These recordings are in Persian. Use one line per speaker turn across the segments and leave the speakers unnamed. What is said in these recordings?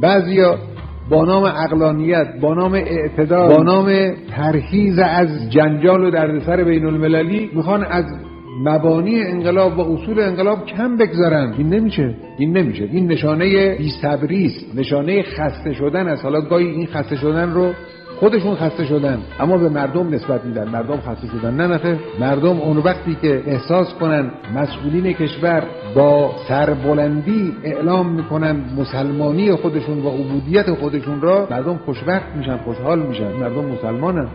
بعضیا با نام عقلانیت، با نام اعتدال، با نام پرهیز از جنجال و دردسر بین المللی میخوان از مبانی انقلاب و اصول انقلاب کم بگذارن. این نمیشه. این نشانه بی‌صبری است، نشانه خسته شدن است. حالا گاهی این خسته شدن رو خودشون خسته شدن اما به مردم نسبت میدن. مردم خسته شدن؟ نه نخیر. مردم اون وقتی که احساس کنن مسئولین کشور با سربلندی اعلام میکنن مسلمانی خودشون و عبودیت خودشون را، مردم خوشبخت میشن، خوشحال میشن. مردم مسلمانن.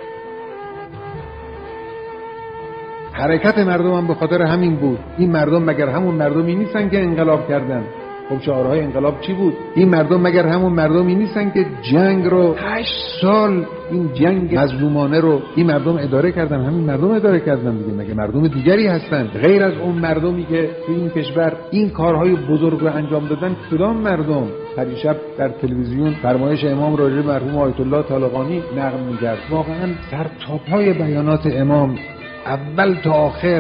حرکت مردم هم به خاطر همین بود. این مردم مگر همون مردمی نیستن که انقلاب کردن؟ خب شعارهای انقلاب چی بود؟ این مردم مگر همون مردمی نیستن که جنگ رو 8 سال این جنگ مظلومانه رو این مردم اداره کردن؟ همین مردم اداره کردن دیگه. مگه مردم دیگری هستن غیر از اون مردمی که تو این کشور این کارهای بزرگ رو انجام دادن؟ کدام مردم؟ پریشب در تلویزیون فرمایش امام راجع به مرحوم آیت الله طالقانی نقل می‌کرد. واقعا سرتاپای بیانات امام اول تا آخر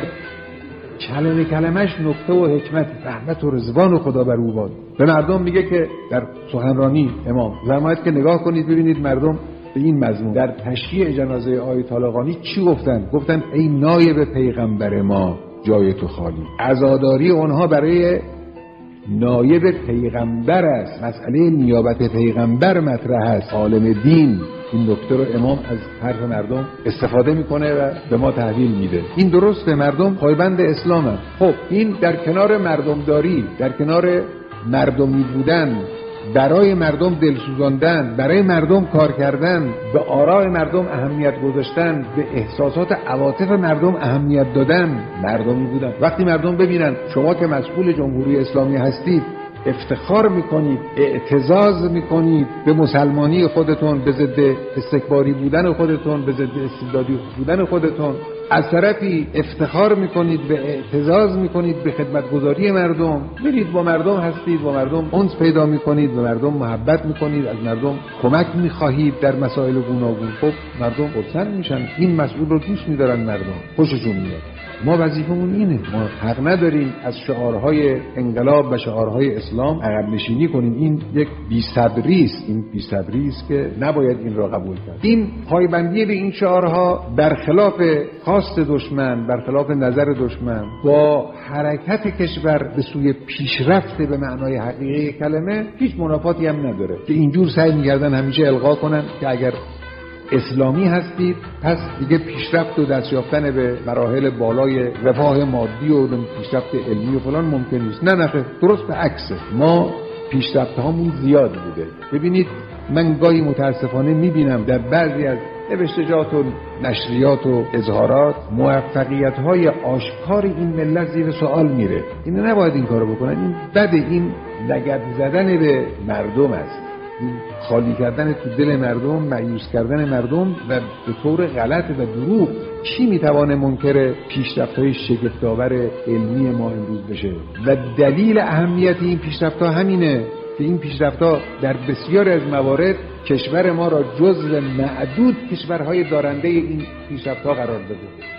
کلمه کلمش نکته و حکمت، رحمت و رضوان خدا بر او باد. به مردم میگه که در سخنرانی امام فرماید که نگاه کنید ببینید مردم به این مضمون در تشییع جنازه آقای طالقانی چی گفتن. گفتن ای نایب پیغمبر ما جای تو خالی. عزاداری اونها برای نایب پیغمبر است. مسئله نیابت پیغمبر مطرح است. عالم دین این نکته رو امام از حرف مردم استفاده میکنه و به ما تحویل میده. این درسته، مردم پایبند اسلام هست. خب این در کنار مردمداری، در کنار مردمی بودن، برای مردم دل سوزاندن، برای مردم کار کردن، به آراء مردم اهمیت گذاشتن، به احساسات عواطف مردم اهمیت دادن، مردمی بودن. وقتی مردم ببینن شما که مسئول جمهوری اسلامی هستید افتخار میکنید، اعتزاز میکنید به مسلمانی خودتون، به ضد استکباری بودن خودتون، به ضد استبدادی بودن خودتون، از طرفی افتخار میکنید به اعتزاز میکنید به خدمتگزاری مردم، میرید با مردم هستید، با مردم انس پیدا میکنید، به مردم محبت میکنید، از مردم کمک میخواهید در مسائل گوناگون. خب مردم خرسند میشن، این مسئول رو دوست میدارن، مردم خوششون میاد. ما وظیفمون اینه، ما حق نداریم از شعارهای انقلاب و شعارهای اسلام عقب نشینی کنیم. این یک بی‌صبری است، این بی‌صبری است که نباید این را قبول کرد. این پایبندی به این شعارها برخلاف خواست دشمن، برخلاف نظر دشمن، با حرکت کشور به سوی پیشرفت به معنای حقیقی کلمه هیچ منافاتی هم نداره. که اینجور سعی می‌کردن همیشه القا کنن که اگر اسلامی هستید پس دیگه پیشرفت و دست یافتن به مراحل بالای رفاه مادی و پیشرفت علمی و فلان ممکن نیست. نه نخیر، درست به عکسه. ما پیشرفت هامون زیاد بوده. ببینید من گاهی متاسفانه میبینم در بعضی از نوشتجات و نشریات و اظهارات موفقیت های آشکار این ملت زیر سوال میره. این نباید این کارو بکنن، این بده، این لگد زدن به مردم است، خالی کردن تو دل مردم، مایوس کردن مردم و به طور غلط و دروغ. کی میتوانه منکر پیشرفت‌های شگفت‌آور علمی ما امروز بشه؟ و دلیل اهمیت این پیشرفت‌ها همینه که این پیشرفت‌ها در بسیاری از موارد کشور ما را جزو معدود کشورهای دارنده این پیشرفت‌ها قرار داده.